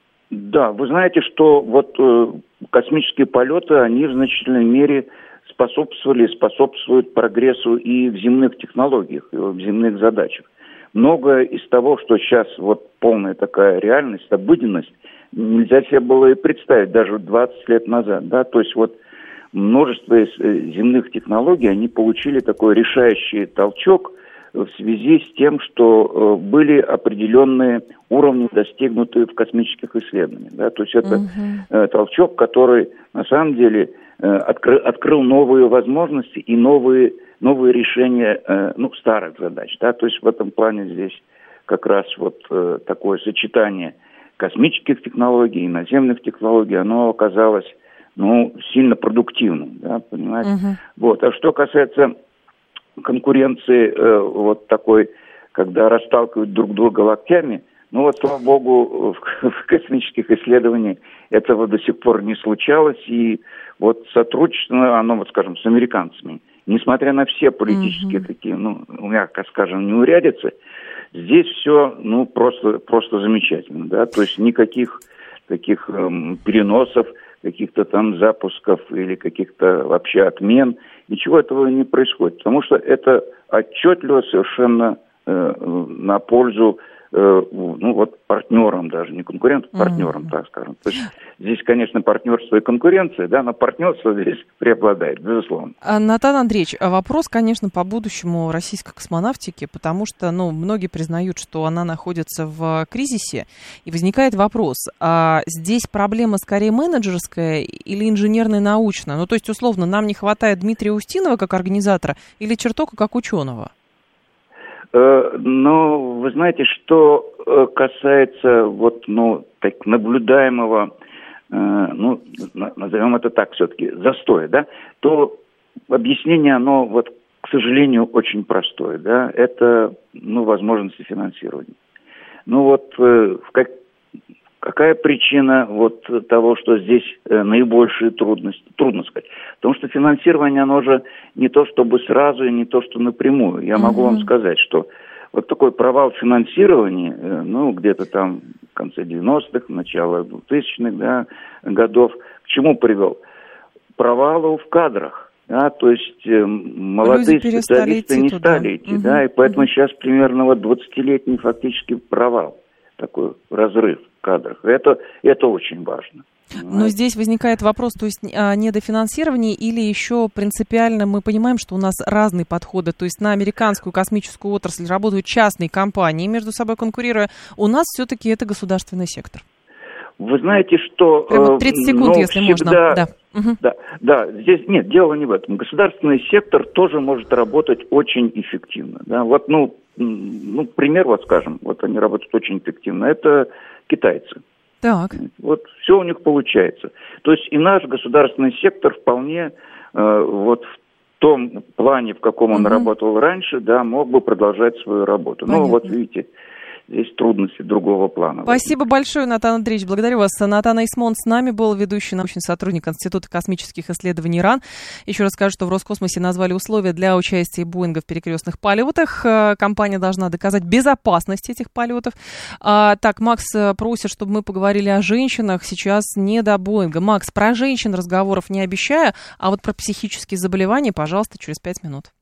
Да, вы знаете, что вот э, космические полеты, они в значительной мере способствовали, способствуют прогрессу и в земных технологиях, и в земных задачах. Многое из того, что сейчас вот полная такая реальность, обыденность, нельзя себе было и представить даже двадцать лет назад, да, то есть вот множество из земных технологий, они получили такой решающий толчок в связи с тем, что э, были определенные уровни достигнуты в космических исследованиях. Да? То есть это uh-huh. э, толчок, который на самом деле э, откры, открыл новые возможности и новые, новые решения э, ну, старых задач. Да? То есть в этом плане здесь как раз вот э, такое сочетание космических технологий и наземных технологий, оно оказалось ну, сильно продуктивным. Да? Понимаете? Uh-huh. Вот. А что касается конкуренции э, вот такой, когда расталкивают друг друга локтями, ну вот, слава богу, в, в космических исследованиях этого до сих пор не случалось, и вот сотрудничество, оно, вот скажем, с американцами, несмотря на все политические mm-hmm. такие, ну, мягко скажем, неурядицы, здесь все, ну, просто, просто замечательно, да, то есть никаких таких эм, переносов, каких-то там запусков или каких-то вообще отмен, ничего этого не происходит, потому что это отчетливо совершенно э, на пользу э, ну вот партнерам даже, не конкурентам, партнерам, mm-hmm. так скажем. То есть здесь, конечно, партнерство и конкуренция, да, но партнерство здесь преобладает, безусловно. Натан Андреевич, вопрос, конечно, по будущему российской космонавтики, потому что, ну, многие признают, что она находится в кризисе, и возникает вопрос, а здесь проблема скорее менеджерская или инженерно-научная? Ну, то есть, условно, нам не хватает Дмитрия Устинова как организатора или Чертока как ученого? Ну, вы знаете, что касается вот, ну, так наблюдаемого, ну, назовем это так все-таки, застоя, да, то объяснение, оно, вот, к сожалению, очень простое, да, это, ну, возможности финансирования. Ну, вот, в как, какая причина вот того, что здесь наибольшие трудности, трудно сказать, потому что финансирование, оно же не то чтобы сразу и не то что напрямую. Я могу uh-huh. вам сказать, что вот такой провал финансирования, ну, где-то там в конце девяностых, начало двухтысячных, да, годов, к чему привел? Провалу в кадрах, да, то есть э, молодые специалисты не туда. стали идти, угу. да, и поэтому угу. сейчас примерно вот двадцатилетний фактически провал, такой разрыв в кадрах. Это, это очень важно. Но здесь возникает вопрос, то есть недофинансирование или еще принципиально мы понимаем, что у нас разные подходы, то есть на американскую космическую отрасль работают частные компании, между собой конкурируя, у нас все-таки это государственный сектор. Вы знаете, что... Прямо тридцать секунд, если всегда, можно. Да. Угу. Да, да, здесь нет, дело не в этом. Государственный сектор тоже может работать очень эффективно. Да? Вот, ну, ну, пример, вот скажем, вот они работают очень эффективно. Это китайцы. Так. Вот все у них получается. То есть и наш государственный сектор вполне э, вот в том плане, в каком он угу. работал раньше, да, мог бы продолжать свою работу. Понятно. Ну, вот видите, здесь трудности другого плана. Спасибо большое, Натан Андреевич. Благодарю вас. Натан Эйсмон с нами был, ведущий научный сотрудник Института космических исследований РАН. Еще раз скажу, что в Роскосмосе назвали условия для участия Боинга в перекрестных полетах. Компания должна доказать безопасность этих полетов. А, так, Макс просит, чтобы мы поговорили о женщинах. Сейчас не до Боинга. Макс, про женщин разговоров не обещаю, а вот про психические заболевания, пожалуйста, через пять минут.